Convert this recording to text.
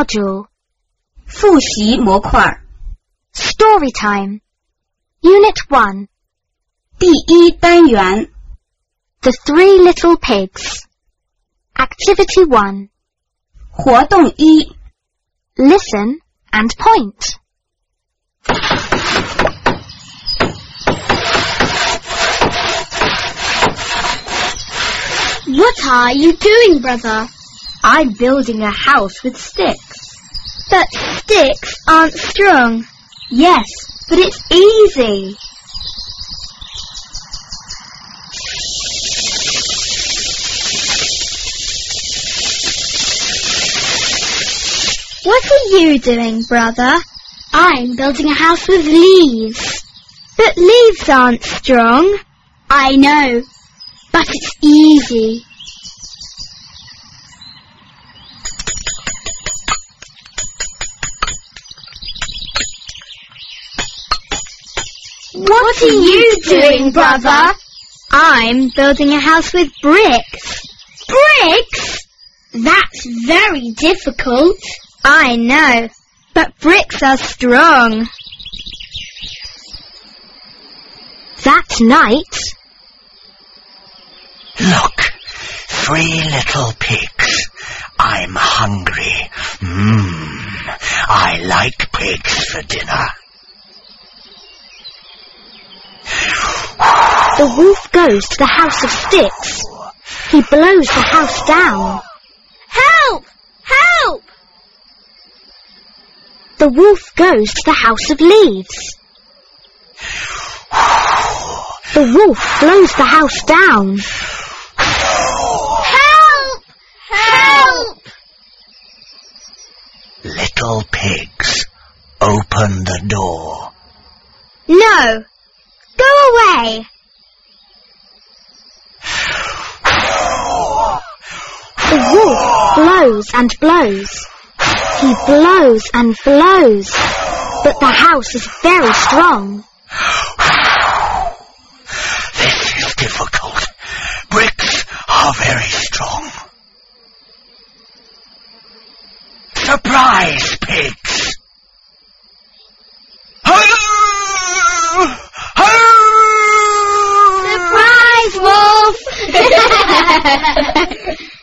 module. 复习模块 Story time. Unit 1. 第一单元 The Three Little Pigs. Activity 1. 活动一 Listen and point. What are you doing, brother? I'm building a house with sticks. But sticks aren't strong. Yes, but it's easy. What are you doing, brother? I'm building a house with leaves. But leaves aren't strong. I know, but it's easy. What are you doing, brother? I'm building a house with bricks. Bricks? That's very difficult. I know, but bricks are strong. That night, Look, 3 little pigs. I'm hungry. I like pigs for dinner. the wolf goes to the house of sticks. He blows the house down. Help! Help! The wolf goes to the house of leaves. The wolf blows the house down. Help! Help! Little pigs, open the door. No! Go away! The wolf blows and blows. He blows and blows, but the house is very strong. This is difficult. Bricks are very strong. Surprise, pigs! Surprise, wolf!